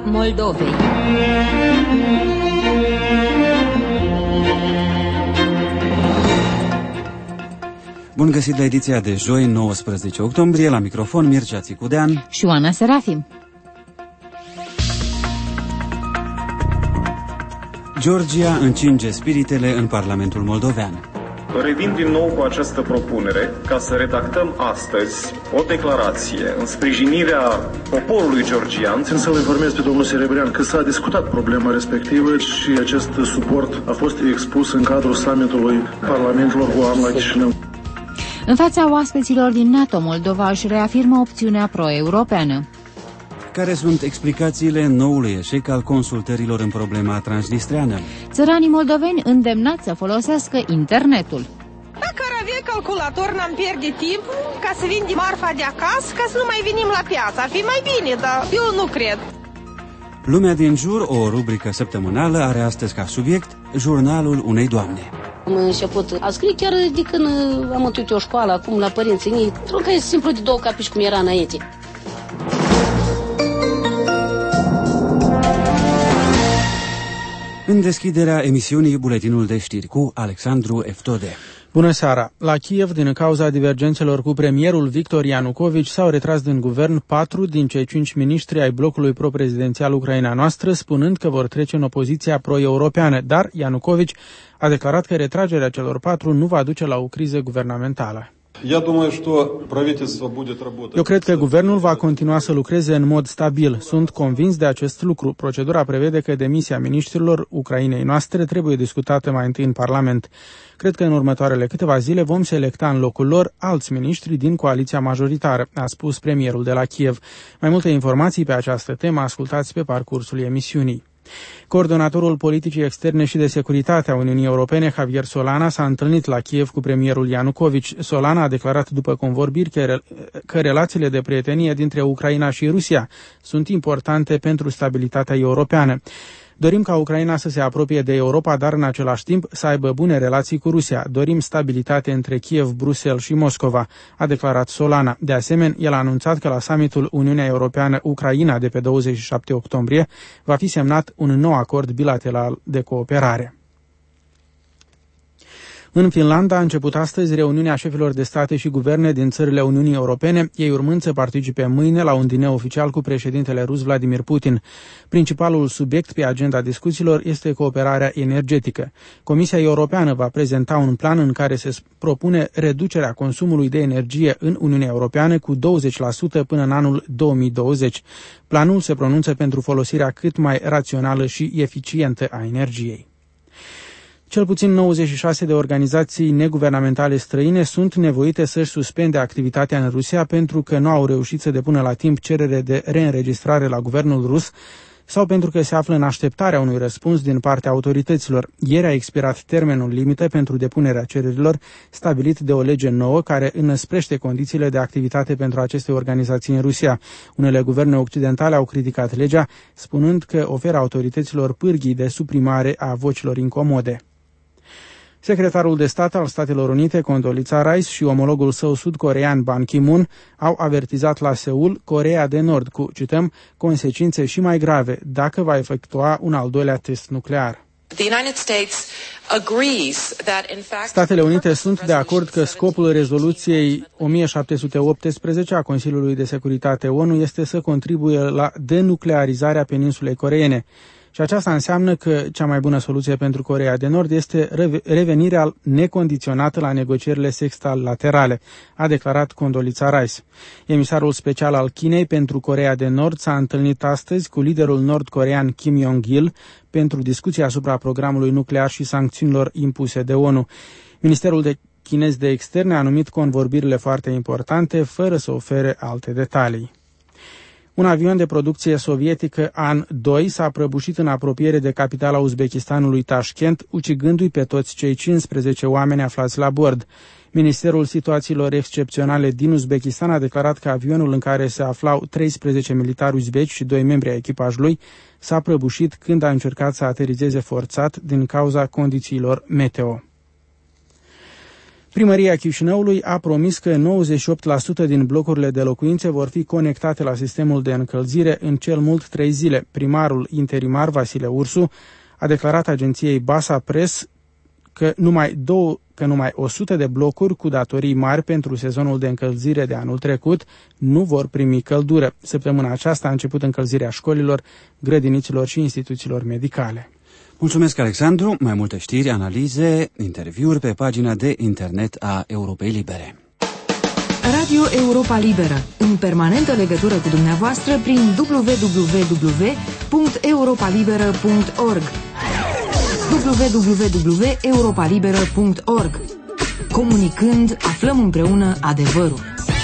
Moldovei. Bun găsit la ediția de joi, 19 octombrie, la microfon Mircea Țicudean și Oana Serafim. Georgia încinge spiritele în Parlamentul moldovean. Revin din nou cu această propunere ca să redactăm astăzi o declarație în sprijinirea poporului georgian. Țin să-l informez pe domnul Serebrean că s-a discutat problema respectivă și acest suport a fost expus în cadrul summitului Parlamentelor OAN la Chișinău. În fața oaspeților din NATO, Moldova își reafirmă opțiunea pro-europeană. Care sunt explicațiile noului eșec al consultărilor în problema transnistreană? Țăranii moldoveni îndemnați să folosească internetul. Dacă ar avea calculator, n-am pierde timp ca să vindem marfa de acasă, ca să nu mai venim la piață. Ar fi mai bine, dar eu nu cred. Lumea din jur, o rubrică săptămânală, are astăzi ca subiect jurnalul unei doamne. Am început a scrie chiar de când am întâlnit o școală, acum la părinții mei, pentru că e simplu de două capici cum era înainte. În deschiderea emisiunii Buletinul de Știri cu Alexandru Eftode. Bună seara! La Kiev, din cauza divergențelor cu premierul Victor Ianukovici, s-au retras din guvern 4 din cei 5 miniștri ai blocului pro-prezidențial Ucraina Noastră, spunând că vor trece în opoziția pro-europeană, dar Ianukovici a declarat că retragerea celor 4 nu va duce la o criză guvernamentală. Eu cred că guvernul va continua să lucreze în mod stabil. Sunt convins de acest lucru. Procedura prevede că demisia miniștrilor Ucrainei Noastre trebuie discutată mai întâi în Parlament. Cred că în următoarele câteva zile vom selecta în locul lor alți miniștri din coaliția majoritară, a spus premierul de la Kiev. Mai multe informații pe această temă ascultați pe parcursul emisiunii. Coordonatorul politicii externe și de securitate a Uniunii Europene, Javier Solana, s-a întâlnit la Kiev cu premierul Ianukovici. Solana a declarat după convorbiri că relațiile de prietenie dintre Ucraina și Rusia sunt importante pentru stabilitatea europeană. Dorim ca Ucraina să se apropie de Europa, dar în același timp să aibă bune relații cu Rusia. Dorim stabilitate între Kiev, Bruxelles și Moscova, a declarat Solana. De asemenea, el a anunțat că la summitul Uniunea Europeană-Ucraina de pe 27 octombrie va fi semnat un nou acord bilateral de cooperare. În Finlanda a început astăzi reuniunea șefilor de state și guverne din țările Uniunii Europene, ei urmând să participe mâine la un dineu oficial cu președintele rus Vladimir Putin. Principalul subiect pe agenda discuțiilor este cooperarea energetică. Comisia Europeană va prezenta un plan în care se propune reducerea consumului de energie în Uniunea Europeană cu 20% până în anul 2020. Planul se pronunță pentru folosirea cât mai rațională și eficientă a energiei. Cel puțin 96 de organizații neguvernamentale străine sunt nevoite să-și suspende activitatea în Rusia pentru că nu au reușit să depună la timp cerere de reînregistrare la guvernul rus sau pentru că se află în așteptarea unui răspuns din partea autorităților. Ieri a expirat termenul limită pentru depunerea cererilor stabilit de o lege nouă care înăsprește condițiile de activitate pentru aceste organizații în Rusia. Unele guverne occidentale au criticat legea, spunând că oferă autorităților pârghii de suprimare a vocilor incomode. Secretarul de stat al Statelor Unite, Condoleezza Rice, și omologul său sud-corean Ban Ki-moon au avertizat la Seul Coreea de Nord cu, cităm, consecințe și mai grave dacă va efectua un al doilea test nuclear. Statele Unite sunt de acord că scopul rezoluției 1718 a Consiliului de Securitate ONU este să contribuie la denuclearizarea peninsulei coreene. Și aceasta înseamnă că cea mai bună soluție pentru Coreea de Nord este revenirea necondiționată la negocierile sextalaterale, a declarat Condoleezza Rice. Emisarul special al Chinei pentru Coreea de Nord s-a întâlnit astăzi cu liderul nord-corean Kim Jong-il pentru discuții asupra programului nuclear și sancțiunilor impuse de ONU. Ministerul chinez de externe a numit convorbirile foarte importante, fără să ofere alte detalii. Un avion de producție sovietică An-2 s-a prăbușit în apropiere de capitala Uzbekistanului Tashkent, ucigându-i pe toți cei 15 oameni aflați la bord. Ministerul Situațiilor Excepționale din Uzbekistan a declarat că avionul în care se aflau 13 militari uzbeci și 2 membri ai echipajului s-a prăbușit când a încercat să aterizeze forțat din cauza condițiilor meteo. Primăria Chișinăului a promis că 98% din blocurile de locuințe vor fi conectate la sistemul de încălzire în cel mult 3 zile. Primarul interimar Vasile Ursu a declarat agenției Basa Press că numai 100 de blocuri cu datorii mari pentru sezonul de încălzire de anul trecut nu vor primi căldură. Săptămâna aceasta a început încălzirea școlilor, grădiniților și instituțiilor medicale. Mulțumesc, Alexandru. Mai multe știri, analize, interviuri pe pagina de internet a Europei Libere. Radio Europa Liberă, în permanentă legătură cu dumneavoastră prin www.europalibera.org www.europalibera.org. Comunicând, aflăm împreună adevărul.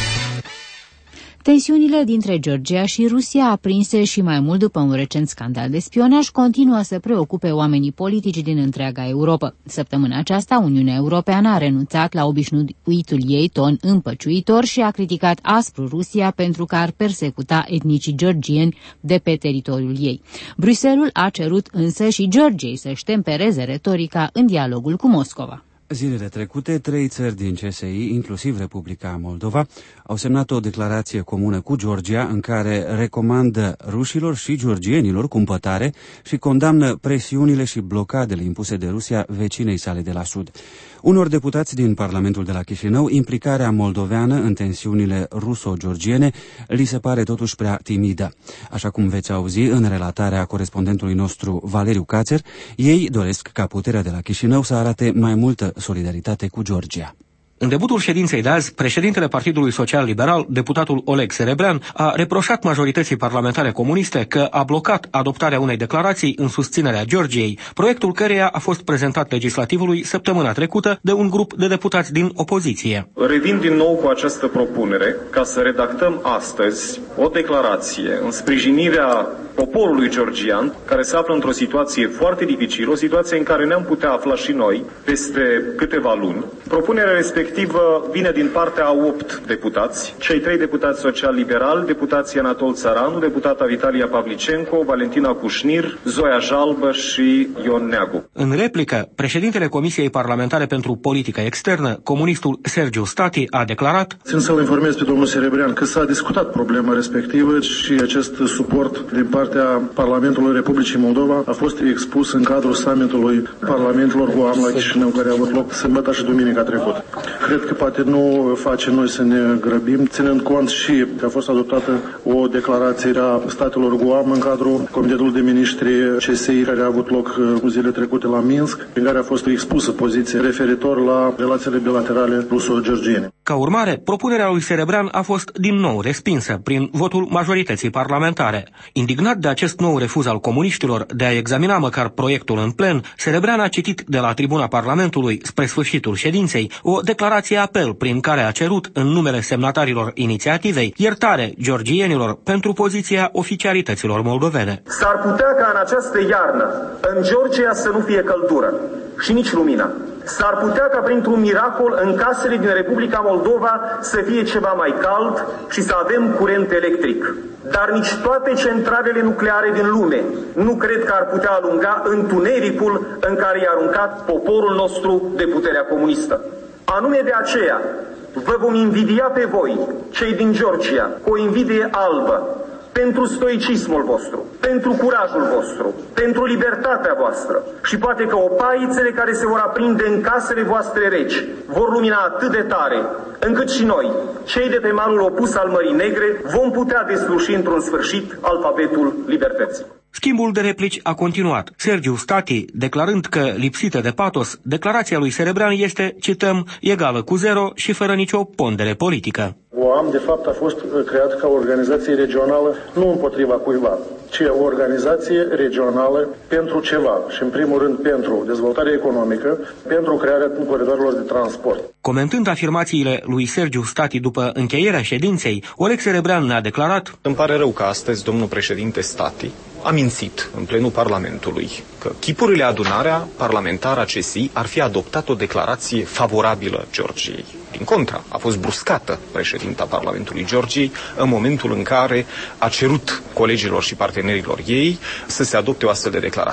Tensiunile dintre Georgia și Rusia, aprinse și mai mult după un recent scandal de spionaj, continuă să preocupe oamenii politici din întreaga Europa. Săptămâna aceasta, Uniunea Europeană a renunțat la obișnuitul ei ton împăciuitor și a criticat aspru Rusia pentru că ar persecuta etnicii georgieni de pe teritoriul ei. Bruxelles a cerut însă și Georgiei să-și tempereze retorica în dialogul cu Moscova. Zilele trecute, 3 țări din CSI, inclusiv Republica Moldova, au semnat o declarație comună cu Georgia în care recomandă rușilor și georgienilor cumpătare și condamnă presiunile și blocadele impuse de Rusia vecinei sale de la sud. Unor deputați din Parlamentul de la Chișinău, implicarea moldoveană în tensiunile ruso-georgiene li se pare totuși prea timidă. Așa cum veți auzi în relatarea corespondentului nostru Valeriu Cațer, ei doresc ca puterea de la Chișinău să arate mai multă solidaritate cu Georgia. În debutul ședinței de azi, președintele Partidului Social Liberal, deputatul Oleg Serebrean, a reproșat majorității parlamentare comuniste că a blocat adoptarea unei declarații în susținerea Georgiei, proiectul căreia a fost prezentat legislativului săptămâna trecută de un grup de deputați din opoziție. Revin din nou cu această propunere ca să redactăm astăzi o declarație în sprijinirea poporului georgian, care se află într-o situație foarte dificilă, o situație în care ne-am putea afla și noi peste câteva luni. Propunerea respectivă vine din partea a 8 deputați, cei 3 deputați social-liberali, deputații Anatol Țăranu, deputata Vitalia Pavlicenco, Valentina Cușnir, Zoia Jalbă și Ion Neagu. În replică, președintele Comisiei Parlamentare pentru Politică Externă, comunistul Sergiu Stati, a declarat: Țin să-l informez pe domnul Serebrean că s-a discutat problema respectivă și acest suport din partea Parlamentului Republicii Moldova a fost expus în cadrul summitului Parlamentelor OAM la Chișinău, care a avut loc sâmbătă și duminica trecută. Cred că poate nu face noi să ne grăbim, ținând cont și că a fost adoptată o declarație a statelor OAM în cadrul Comitetului de Ministri CSI, care a avut loc zile trecute la Minsk, în care a fost expusă poziția referitor la relațiile bilaterale ruso-georgiene. Ca urmare, propunerea lui Serebrean a fost din nou respinsă prin votul majorității parlamentare. Indignat de acest nou refuz al comuniștilor de a examina măcar proiectul în plen, Serebrean a citit de la tribuna Parlamentului, spre sfârșitul ședinței, o declarație apel prin care a cerut, în numele semnatarilor inițiativei, iertare georgienilor pentru poziția oficialităților moldovene. S-ar putea ca în această iarnă în Georgia să nu fie căldură și nici lumină. S-ar putea ca printr-un miracol în casele din Republica Moldova să fie ceva mai cald și să avem curent electric. Dar nici toate centralele nucleare din lume nu cred că ar putea alunga întunericul în care i-a aruncat poporul nostru de puterea comunistă. Anume de aceea vă vom invidia pe voi, cei din Georgia, cu o invidie albă, pentru stoicismul vostru, pentru curajul vostru, pentru libertatea voastră și poate că opaițele care se vor aprinde în casele voastre reci vor lumina atât de tare încât și noi, cei de pe malul opus al Mării Negre, vom putea desluși într-un sfârșit alfabetul libertății. Schimbul de replici a continuat, Sergiu Stati declarând că, lipsită de patos, declarația lui Serebrean este, cităm, egală cu zero și fără nicio pondere politică. OAM, de fapt, a fost creat ca o organizație regională, nu împotriva cuiva, ci o organizație regională pentru ceva și, în primul rând, pentru dezvoltare economică, pentru crearea coridoarelor de transport. Comentând afirmațiile lui Sergiu Stati după încheierea ședinței, Oleg Serebrean ne-a declarat: Îmi pare rău că astăzi domnul președinte Stati a mințit în plenul Parlamentului că chipurile adunarea parlamentară a CSI ar fi adoptat o declarație favorabilă Georgiei. Din contra, a fost bruscată președinta Parlamentului Georgiei în momentul în care a cerut colegilor și partenerilor ei să se adopte o astfel de declarație.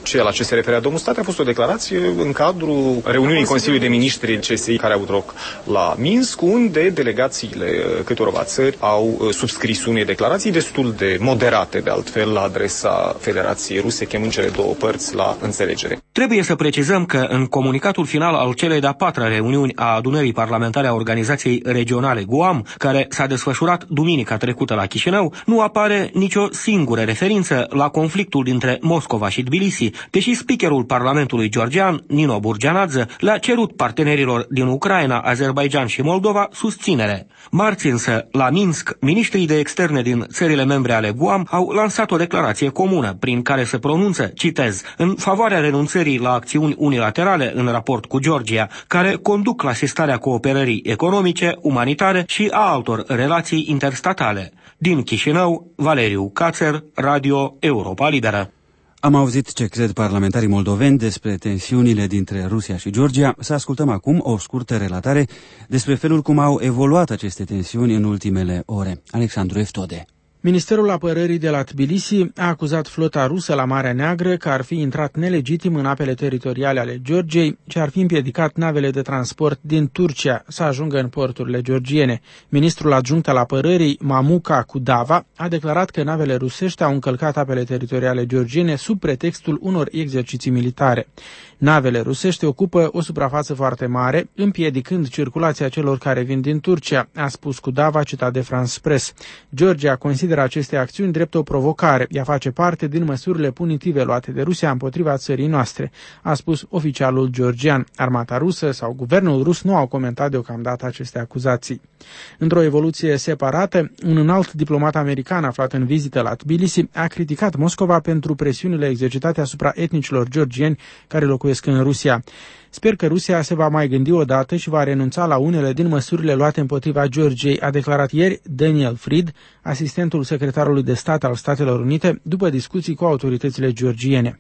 Ce la ce se referea domnul Stati a fost o declarație în cadrul reuniunii Consiliului de Ministri CSI care a avut loc la Minsk, unde delegațiile câtorva țări au subscris unei declarații destul de moderate, de altfel, la adresa Federației Ruse, chemând cele două părți la înțelegere. Trebuie să precizăm că în comunicatul final al celei de-a patra reuniuni a adunării parlamentare a Organizației Regionale Guam, care s-a desfășurat duminica trecută la Chișinău, nu apare nicio singură referință la conflictul dintre Moscova și Tbilisi, deși speakerul Parlamentului georgian, Nino Burgianadze, le-a cerut partenerilor din Ucraina, Azerbaidjan și Moldova susținere. Marți însă, la Minsk, miniștrii de externe din țările membre ale Guam au lansat o declarație comună prin care se pronunță, citez, în favoarea renunțării la acțiuni unilaterale în raport cu Georgia, care conduc la sistarea cooperării economice, umanitare și a altor relații interstatale. Din Chișinău, Valeriu Cațer, Radio Europa Liberă. Am auzit ce cred parlamentarii moldoveni despre tensiunile dintre Rusia și Georgia. Să ascultăm acum o scurtă relatare despre felul cum au evoluat aceste tensiuni în ultimele ore. Alexandru Eftode. Ministerul Apărării de la Tbilisi a acuzat flota rusă la Marea Neagră că ar fi intrat nelegitim în apele teritoriale ale Georgiei, ce ar fi împiedicat navele de transport din Turcia să ajungă în porturile georgiene. Ministrul adjunct al Apărării, Mamuka Kudava, a declarat că navele rusești au încălcat apele teritoriale georgiene sub pretextul unor exerciții militare. Navele rusești ocupă o suprafață foarte mare, împiedicând circulația celor care vin din Turcia, a spus Kudava, citat de France Press. Georgia consideră aceste acțiuni drept o provocare. Ea face parte din măsurile punitive luate de Rusia împotriva țării noastre, a spus oficialul georgian. Armata rusă sau guvernul rus nu au comentat deocamdată aceste acuzații. Într-o evoluție separată, un înalt diplomat american aflat în vizită la Tbilisi a criticat Moscova pentru presiunile exercitate asupra etnicilor georgieni care locuiesc în Rusia. Sper că Rusia se va mai gândi odată și va renunța la unele din măsurile luate împotriva Georgiei, a declarat ieri Daniel Fried, asistentul secretarului de stat al Statelor Unite, după discuții cu autoritățile georgiene.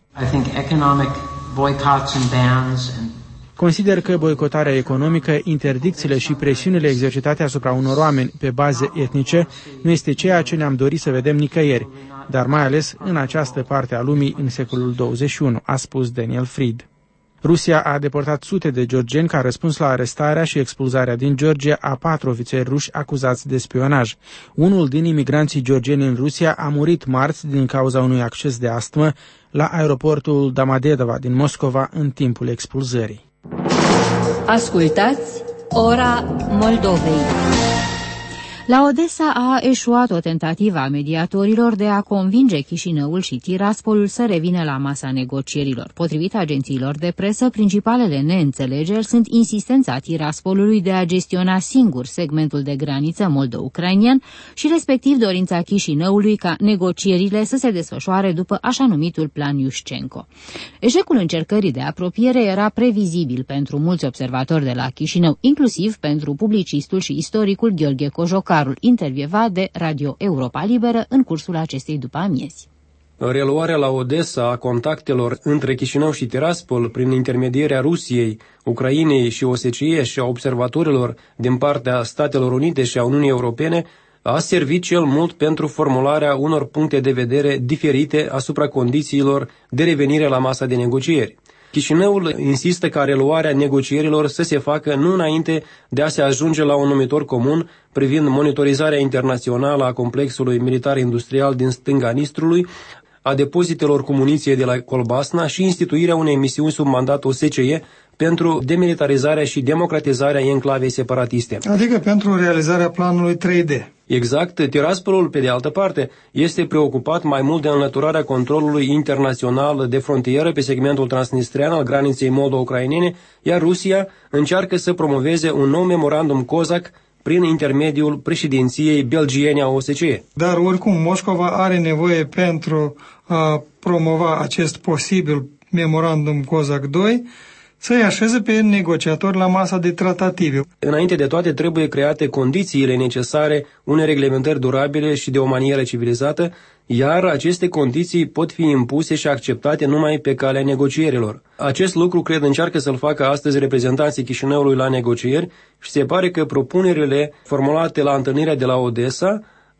Consider că boicotarea economică, interdicțiile și presiunile exercitate asupra unor oameni pe baze etnice nu este ceea ce ne-am dorit să vedem nicăieri, dar mai ales în această parte a lumii în secolul 21, a spus Daniel Fried. Rusia a deportat sute de georgieni ca răspuns la arestarea și expulzarea din Georgia a 4 ofițeri ruși acuzați de spionaj. Unul din imigranții georgieni în Rusia a murit marți din cauza unui acces de astmă la aeroportul Domodedovo din Moscova în timpul expulzării. Ascultați Ora Moldovei. La Odessa a eșuat o tentativă a mediatorilor de a convinge Chișinăul și Tiraspolul să revină la masa negocierilor. Potrivit agențiilor de presă, principalele neînțelegeri sunt insistența Tiraspolului de a gestiona singur segmentul de graniță moldo-ucrainian și respectiv dorința Chișinăului ca negocierile să se desfășoare după așa numitul plan Iușcenco. Eșecul încercării de apropiere era previzibil pentru mulți observatori de la Chișinău, inclusiv pentru publicistul și istoricul Gheorghe Cojocaru, intervievat de Radio Europa Liberă în cursul acestei după-amiezi. Reluarea la Odessa a contactelor între Chișinău și Tiraspol prin intermedierea Rusiei, Ucrainei și OSCE și a observatorilor din partea Statelor Unite și a Uniunii Europene a servit cel mult pentru formularea unor puncte de vedere diferite asupra condițiilor de revenire la masa de negocieri. Chișinăul insistă ca reluarea negocierilor să se facă nu înainte de a se ajunge la un numitor comun privind monitorizarea internațională a complexului militar-industrial din stânga Nistrului, a depozitelor cu muniție de la Colbasna și instituirea unei misiuni sub mandat OSCE pentru demilitarizarea și democratizarea enclavei separatiste. Adică pentru realizarea planului 3D. Exact, Tiraspolul, pe de altă parte, este preocupat mai mult de înlăturarea controlului internațional de frontieră pe segmentul transnistrian al graniței moldo-ucrainene, iar Rusia încearcă să promoveze un nou memorandum COSAC prin intermediul președinției belgiene a OSCE. Dar oricum Moscova are nevoie pentru a promova acest posibil memorandum COSAC 2 să-i așeze pe negociatori la masa de tratative. Înainte de toate, trebuie create condițiile necesare unei reglementări durabile și de o manieră civilizată, iar aceste condiții pot fi impuse și acceptate numai pe calea negocierilor. Acest lucru, cred, încearcă să-l facă astăzi reprezentanții Chișinăului la negocieri și se pare că propunerile formulate la întâlnirea de la Odessa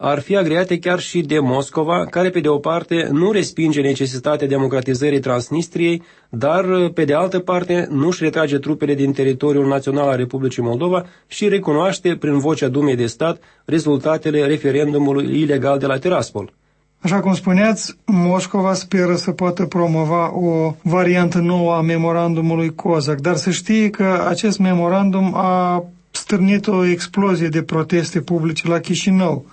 ar fi agreate chiar și de Moscova, care pe de o parte nu respinge necesitatea democratizării Transnistriei, dar pe de altă parte nu își retrage trupele din teritoriul național al Republicii Moldova și recunoaște prin vocea Dumei de stat rezultatele referendumului ilegal de la Tiraspol. Așa cum spuneați, Moscova speră să poată promova o variantă nouă a memorandumului Kozak, dar să știe că acest memorandum a stârnit o explozie de proteste publice la Chișinău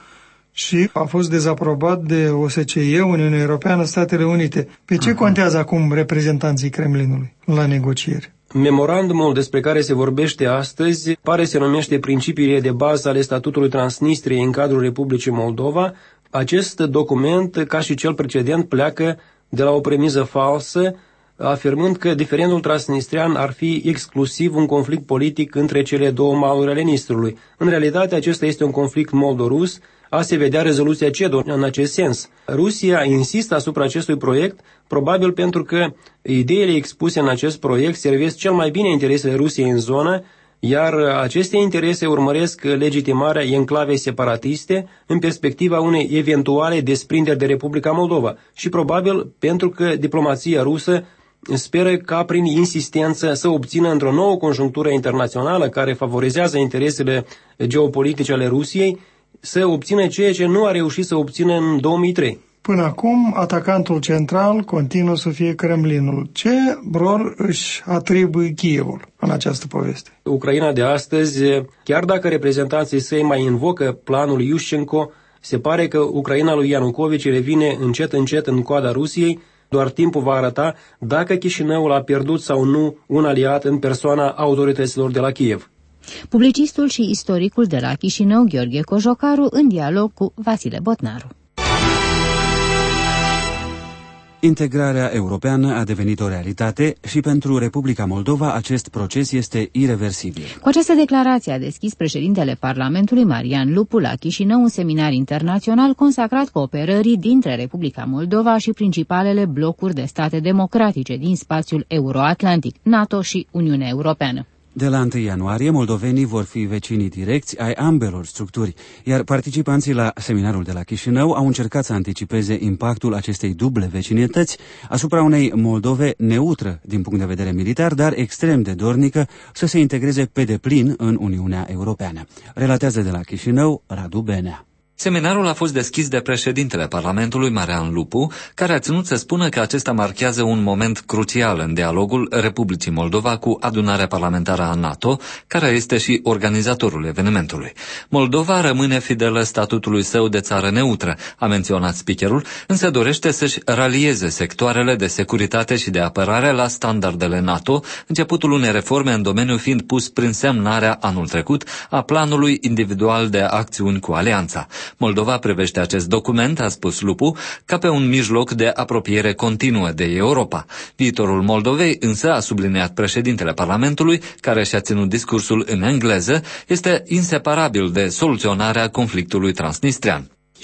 și a fost dezaprobat de OSCE, Uniunea Europeană, Statele Unite. Pe ce contează acum reprezentanții Kremlinului la negocieri? Memorandumul despre care se vorbește astăzi pare se numește Principiile de bază ale statutului Transnistriei în cadrul Republicii Moldova. Acest document, ca și cel precedent, pleacă de la o premiză falsă, afirmând că diferendul transnistrian ar fi exclusiv un conflict politic între cele două maluri ale Nistrului. În realitate, acesta este un conflict moldo-rus, a se vedea rezoluția CEDO în acest sens. Rusia insistă asupra acestui proiect, probabil pentru că ideile expuse în acest proiect servesc cel mai bine interesele Rusiei în zonă, iar aceste interese urmăresc legitimarea enclavei separatiste în perspectiva unei eventuale desprinderi de Republica Moldova și probabil pentru că diplomația rusă speră ca prin insistență să obțină într-o nouă conjunctură internațională care favorizează interesele geopolitice ale Rusiei, să obțină ceea ce nu a reușit să obțină în 2003. Până acum, atacantul central continuă să fie Kremlinul. Ce rol își atribuie Kievul în această poveste? Ucraina de astăzi, chiar dacă reprezentanții săi mai invocă planul Iușcenko, se pare că Ucraina lui Ianukovici revine încet în coada Rusiei. Doar timpul va arăta dacă Chișinăul a pierdut sau nu un aliat în persoana autorităților de la Kiev. Publicistul și istoricul de la Chișinău, Gheorghe Cojocaru, în dialog cu Vasile Botnaru. Integrarea europeană a devenit o realitate și pentru Republica Moldova acest proces este ireversibil. Cu această declarație a deschis președintele Parlamentului Marian Lupu la Chișinău un seminar internațional consacrat cooperării dintre Republica Moldova și principalele blocuri de state democratice din spațiul euroatlantic, NATO și Uniunea Europeană. De la 1 ianuarie, moldovenii vor fi vecinii direcți ai ambelor structuri, iar participanții la seminarul de la Chișinău au încercat să anticipeze impactul acestei duble vecinătăți asupra unei Moldove neutră din punct de vedere militar, dar extrem de dornică să se integreze pe deplin în Uniunea Europeană. Relatează de la Chișinău Radu Benea. Seminarul a fost deschis de președintele Parlamentului, Marian Lupu, care a ținut să spună că acesta marchează un moment crucial în dialogul Republicii Moldova cu adunarea parlamentară a NATO, care este și organizatorul evenimentului. Moldova rămâne fidelă statutului său de țară neutră, a menționat speakerul, însă dorește să-și ralieze sectoarele de securitate și de apărare la standardele NATO, începutul unei reforme în domeniu fiind pus prin semnarea anul trecut a planului individual de acțiuni cu alianța. Moldova privește acest document, a spus Lupu, ca pe un mijloc de apropiere continuă de Europa. Viitorul Moldovei, însă, a subliniat președintele Parlamentului, care și-a ținut discursul în engleză, este inseparabil de soluționarea conflictului transnistrian.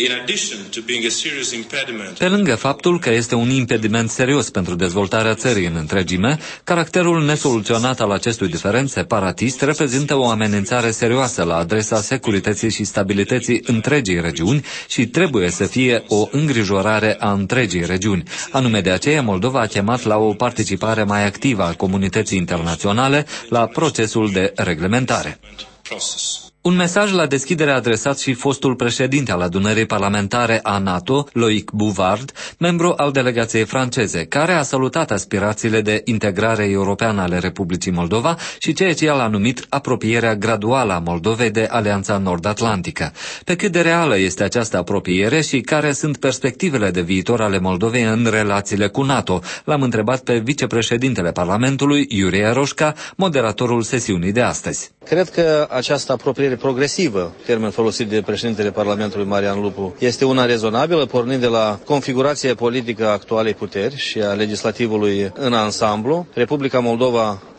Pe lângă faptul că este un impediment serios pentru dezvoltarea țării în întregime, caracterul nesoluționat al acestui diferend separatist reprezintă o amenințare serioasă la adresa securității și stabilității întregii regiuni și trebuie să fie o îngrijorare a întregii regiuni. Anume de aceea Moldova a chemat la o participare mai activă a comunității internaționale la procesul de reglementare. Un mesaj la deschidere adresat și fostul președinte al adunării parlamentare a NATO, Loic Bouvard, membru al delegației franceze, care a salutat aspirațiile de integrare europeană ale Republicii Moldova și ceea ce el a numit apropierea graduală a Moldovei de Alianța Nord-Atlantică. Pe cât de reală este această apropiere și care sunt perspectivele de viitor ale Moldovei în relațiile cu NATO, l-am întrebat pe vicepreședintele Parlamentului, Iurie Roșca, moderatorul sesiunii de astăzi. Cred că această apropiere progresivă, termen folosit de președintele Parlamentului Marian Lupu, este una rezonabilă, pornind de la configurația politică a actualei puteri și a legislativului în ansamblu. Republica Moldova, pe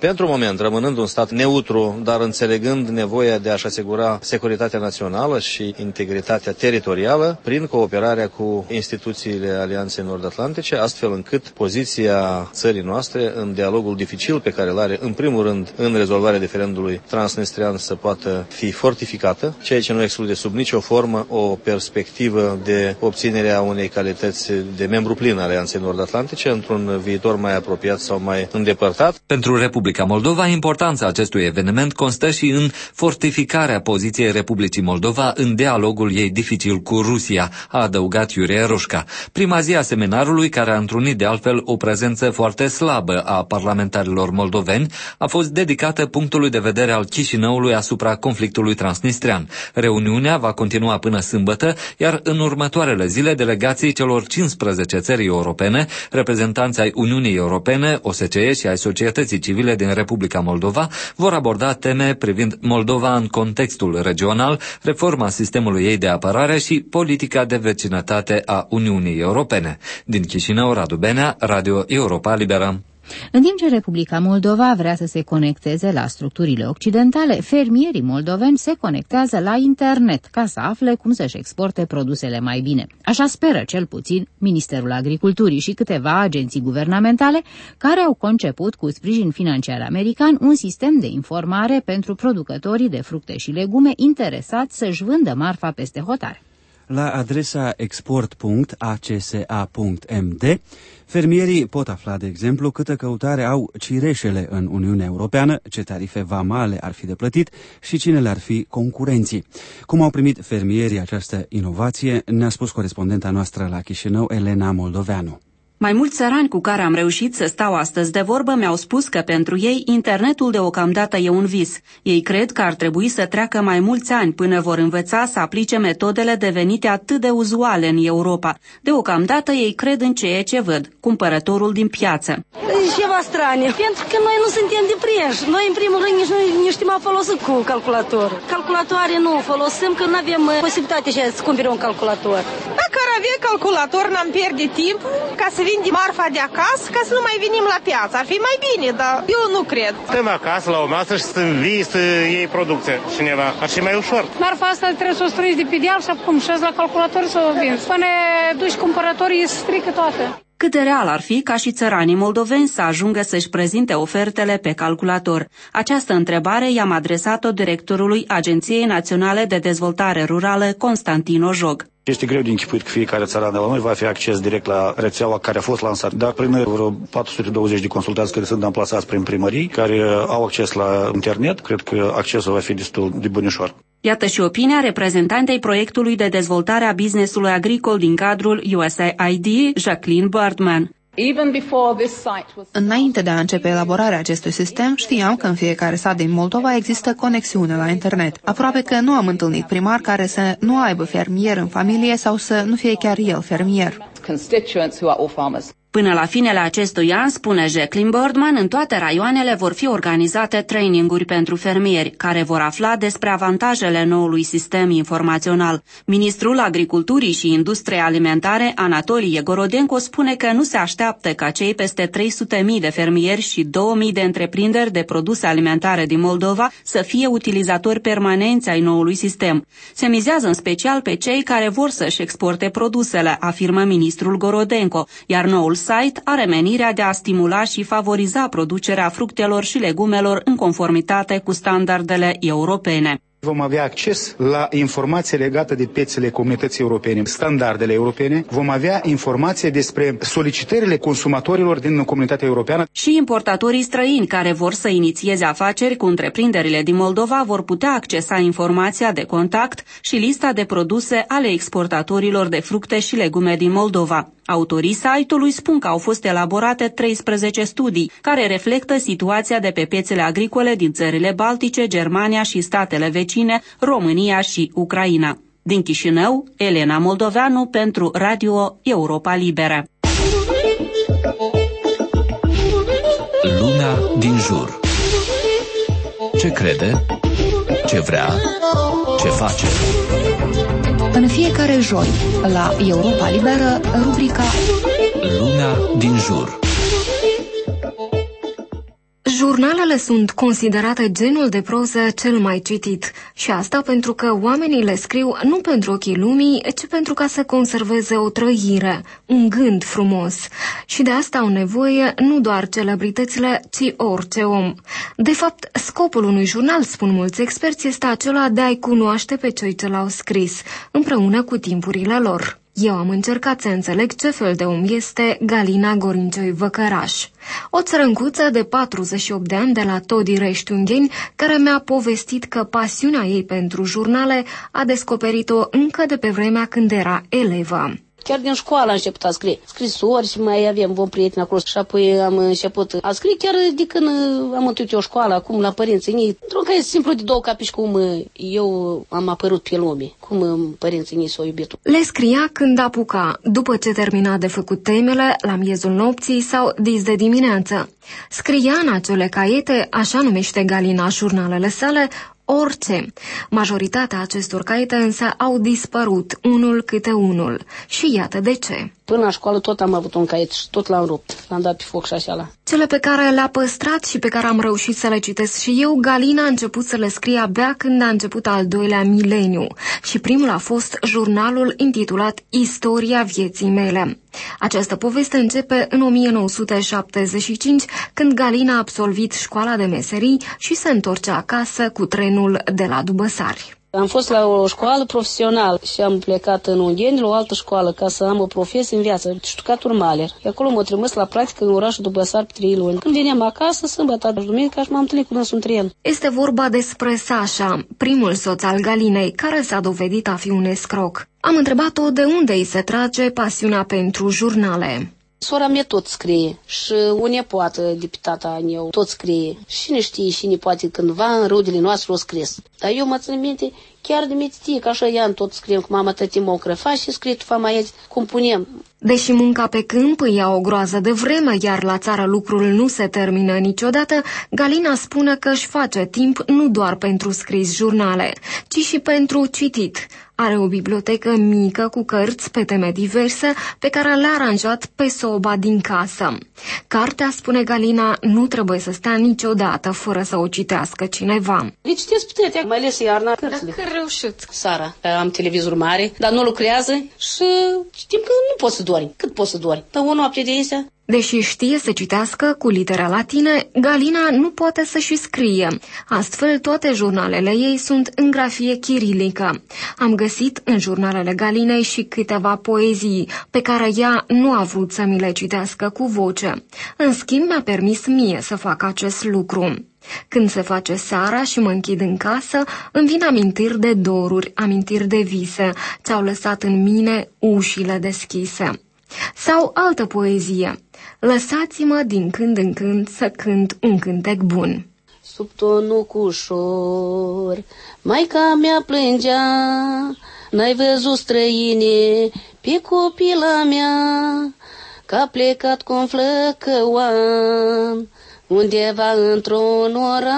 pentru moment rămânând un stat neutru, dar înțelegând nevoia de a-și asigura securitatea națională și integritatea teritorială prin cooperarea cu instituțiile Alianței Nord-Atlantice, astfel încât poziția țării noastre în dialogul dificil pe care îl are, în primul rând, în rezolvarea diferendului transnistrian să poată fi fortificată, ceea ce nu exclude sub nicio formă o perspectivă de obținere a unei calități de membru plin al Alianței Nord-Atlantice într-un viitor mai apropiat sau mai îndepărtat. Pentru Republica Moldova, importanța acestui eveniment constă și în fortificarea poziției Republicii Moldova în dialogul ei dificil cu Rusia, a adăugat Iurie Rușca. Prima zi a seminarului, care a întrunit de altfel o prezență foarte slabă a parlamentarilor moldoveni, a fost dedicată punctului de vedere al Chișinăului asupra conflictului transnistrian. Reuniunea va continua până sâmbătă, iar în următoarele zile delegații celor 15 țări europene, reprezentanți ai Uniunii Europene, OSCE și ai societății civile din Republica Moldova vor aborda teme privind Moldova în contextul regional, reforma sistemului ei de apărare și politica de vecinătate a Uniunii Europene. Din Chișinău, Radu Benea, Radio Europa Liberă. În timp ce Republica Moldova vrea să se conecteze la structurile occidentale, fermierii moldoveni se conectează la internet ca să afle cum să-și exporte produsele mai bine. Așa speră cel puțin Ministerul Agriculturii și câteva agenții guvernamentale care au conceput cu sprijin financiar american un sistem de informare pentru producătorii de fructe și legume interesați să-și vândă marfa peste hotare. La adresa export.acsa.md, fermierii pot afla, de exemplu, câtă căutare au cireșele în Uniunea Europeană, ce tarife vamale ar fi de plătit și cine le-ar fi concurenții. Cum au primit fermierii această inovație, ne-a spus corespondenta noastră la Chișinău, Elena Moldoveanu. Mai mulți țărani cu care am reușit să stau astăzi de vorbă mi-au spus că pentru ei internetul deocamdată e un vis. Ei cred că ar trebui să treacă mai mulți ani până vor învăța să aplice metodele devenite atât de uzuale în Europa. Deocamdată ei cred în ceea ce văd, cumpărătorul din piață. E ceva stranie, pentru că noi nu suntem deprinși. Noi, în primul rând, nici nu știm a folosi cu calculator. Calculatoare nu folosim, că nu avem posibilitate să cumpere un calculator. Dacă ar avea calculator, n-am pierde timp ca să vindem marfa de acasă, ca să nu mai venim la piață. Ar fi mai bine, dar eu nu cred. Stăm acasă la o masă și să vii să iei producția cineva. Ar fi mai ușor. Marfa asta trebuie să o strângi de pe deal și acum șezi la calculator să o vinzi. Până duci cumpărătorii, se strică toate. Cât de real ar fi ca și țăranii moldoveni să ajungă să-și prezinte ofertele pe calculator? Această întrebare i-am adresat-o directorului Agenției Naționale de Dezvoltare Rurală, Constantin Ojog. Este greu de închipuit că fiecare țăran de la noi va fi acces direct la rețeaua care a fost lansată, dar prin vreo 420 de consultanți care sunt amplasați prin primării, care au acces la internet, cred că accesul va fi destul de bunișor. Iată și opinia reprezentantei proiectului de dezvoltare a business-ului agricol din cadrul USAID, Jacqueline Birdman. Înainte de a începe elaborarea acestui sistem, știam că în fiecare sat din Moldova există conexiune la internet. Aproape că nu am întâlnit primar care să nu aibă fermier în familie sau să nu fie chiar el fermier. Până la finele acestui an, spune Jacqueline Birdman, în toate raioanele vor fi organizate traininguri pentru fermieri, care vor afla despre avantajele noului sistem informațional. Ministrul Agriculturii și Industriei Alimentare, Anatolie Gorodenko, spune că nu se așteaptă ca cei peste 300.000 de fermieri și 2.000 de întreprinderi de produse alimentare din Moldova să fie utilizatori permanenți ai noului sistem. Se mizează în special pe cei care vor să-și exporte produsele, afirmă ministrul Gorodenko, iar noul site are menirea de a stimula și favoriza producerea fructelor și legumelor în conformitate cu standardele europene. Vom avea acces la informații legate de piețele comunității europene, standardele europene. Vom avea informații despre solicitările consumatorilor din comunitatea europeană. Și importatorii străini care vor să inițieze afaceri cu întreprinderile din Moldova vor putea accesa informația de contact și lista de produse ale exportatorilor de fructe și legume din Moldova. Autorii site-ului spun că au fost elaborate 13 studii care reflectă situația de pe piețele agricole din țările Baltice, Germania și statele vecine, România și Ucraina. Din Chișinău, Elena Moldoveanu pentru Radio Europa Liberă. Lumea din jur. Ce crede? Ce vrea? Ce face? În fiecare joi, la Europa Liberă, rubrica Lumea din jur. Jurnalele sunt considerate genul de proză cel mai citit și asta pentru că oamenii le scriu nu pentru ochii lumii, ci pentru ca să conserveze o trăire, un gând frumos. Și de asta au nevoie nu doar celebritățile, ci orice om. De fapt, scopul unui jurnal, spun mulți experți, este acela de a-i cunoaște pe cei ce l-au scris, împreună cu timpurile lor. Eu am încercat să înțeleg ce fel de om este Galina Gorincioi-Văcăraș. O țărâncuță de 48 de ani de la Todirești-Ungheni, care mi-a povestit că pasiunea ei pentru jurnale a descoperit-o încă de pe vremea când era elevă. Chiar din școală am început a scrie scrisori și mai avem vom prieteni acolo și apoi am început a scrie chiar de când am întâlnit eu școală, acum la părinții mei, într-un caz simplu de 2 capici cum eu am apărut pe lume, cum părinții mei s-au iubit. Le scria când apuca, după ce termina de făcut temele, la miezul nopții sau dis de dimineață. Scria în acele caiete, așa numește Galina jurnalele sale, orice. Majoritatea acestor caiete însă au dispărut, unul câte unul. Și iată de ce. Până la școală tot am avut un caiet și tot l-am rupt. L-am dat pe foc și așa. Cele pe care le-a păstrat și pe care am reușit să le citesc și eu, Galina a început să le scrie abia când a început al 2-lea mileniu. Și primul a fost jurnalul intitulat Istoria vieții mele. Această poveste începe în 1975, când Galina a absolvit școala de meserii și se întorce acasă cu trenul de la Dubăsari. Am fost la o școală profesională și am plecat în Ungheni la o altă școală ca să am o profesie în viață, ștucatur maler. Și acolo m-au trimis la practică în orașul Dubăsari pe 3 luni. Când veneam acasă, sâmbătă și duminică, și m-am întâlnit cu dânsul în tren. Este vorba despre Sașa, primul soț al Galinei, care s-a dovedit a fi un escroc. Am întrebat-o de unde îi se trage pasiunea pentru jurnale. Sora mea tot scrie și o nepoată de pe tata meu tot scrie. Și ne știe și ne poate cândva în rudele noastre o scris. Dar eu mă țin minte chiar de miție, că așa ea tot scriem cu mama tătimocrăfa și scrie tu fama aia cum punem. Deși munca pe câmp îi ia o groază de vreme, iar la țară lucrul nu se termină niciodată, Galina spune că își face timp nu doar pentru scris jurnale, ci și pentru citit. Are o bibliotecă mică cu cărți pe teme diverse pe care le-a aranjat pe soba din casă. Cartea, spune Galina, nu trebuie să stea niciodată fără să o citească cineva. Le citesc pe mai ales iarna cărțile. Dacă reușit. Sara, am televizor mare, dar nu lucrează și știm că nu poți să dormi. Cât poți să dormi? Dar o noapte de astea. Deși știe să citească cu litere latine, Galina nu poate să și scrie. Astfel, toate jurnalele ei sunt în grafie chirilică. Am găsit în jurnalele Galinei și câteva poezii, pe care ea nu a vrut să mi le citească cu voce. În schimb, mi-a permis mie să fac acest lucru. Când se face seara și mă închid în casă, îmi vin amintiri de doruri, amintiri de vise, ce-au lăsat în mine ușile deschise. Sau altă poezie. Lăsați-mă din când în când să cânt un cântec bun. Sub tonul cu ușor, maica mea plângea, n-ai văzut străine pe copila mea, că-a plecat cu-n flăcăoan, undeva într-un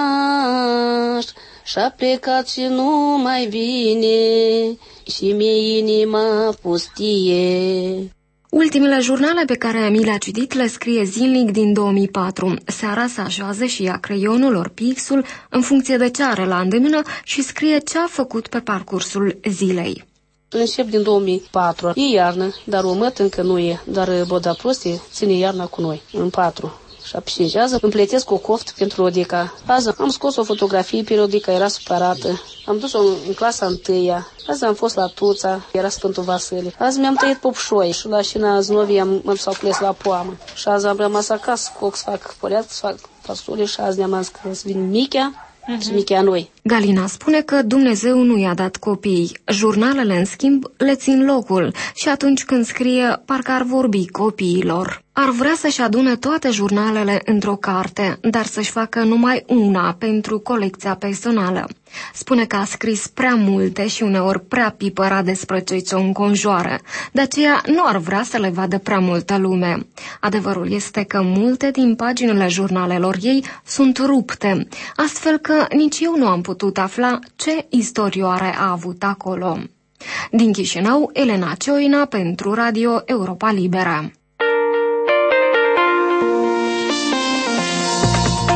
oraș, și-a plecat și nu mai vine, și mie inima pustie. Ultimele jurnale pe care mi le-a citit le scrie zilnic din 2004. Seara se așează și ia creionul ori pixul în funcție de ce are la îndemână și scrie ce a făcut pe parcursul zilei. Încep din 2004. E iarnă, dar omăt încă nu e, dar Boda Prostie ține iarna cu noi, în 4. Și apșinjează, îmi pletesc o coftă pentru Rodica. Azi am scos o fotografie pe Rodica, era supărată. Am dus-o în clasa 1-a. Azi am fost la Tuța, era Sfântul Vasile. Azi mi-am tăiat popșoi și la șina Znovie am dus la poamă. Și azi am rămas acasă, coc să fac păreat, să fac fasole și azi ne-am scris vin Michea. Noi. Galina spune că Dumnezeu nu i-a dat copii. Jurnalele, în schimb, le țin locul și atunci când scrie, parcă ar vorbi copiilor. Ar vrea să-și adune toate jurnalele într-o carte, dar să-și facă numai una pentru colecția personală. Spune că a scris prea multe și uneori prea pipărat despre cei ce o înconjoară. De aceea nu ar vrea să le vadă prea multă lume. Adevărul este că multe din paginile jurnalelor ei sunt rupte, astfel că nici eu nu am putut afla ce istorioare a avut acolo. Din Chișinău, Elena Cioina pentru Radio Europa Liberă.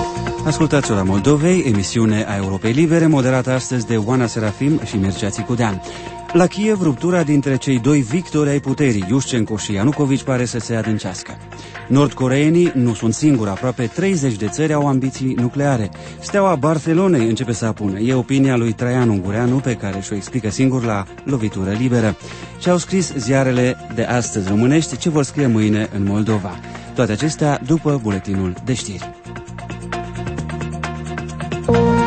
Ascultați Ora Moldovei, emisiune a Europei Libere, moderată astăzi de Oana Serafim și Mircea Țicudean. La Kiev, ruptura dintre cei doi victori ai puterii, Iușcenco și Ianucovici, pare să se adâncească. Nord-coreenii nu sunt singuri, aproape 30 de țări au ambiții nucleare. Steaua Barcelonei începe să apună. E opinia lui Traian Ungureanu, pe care și-o explică singur la Lovitură Liberă. Ce au scris ziarele de astăzi românești, ce vor scrie mâine în Moldova. Toate acestea după buletinul de știri.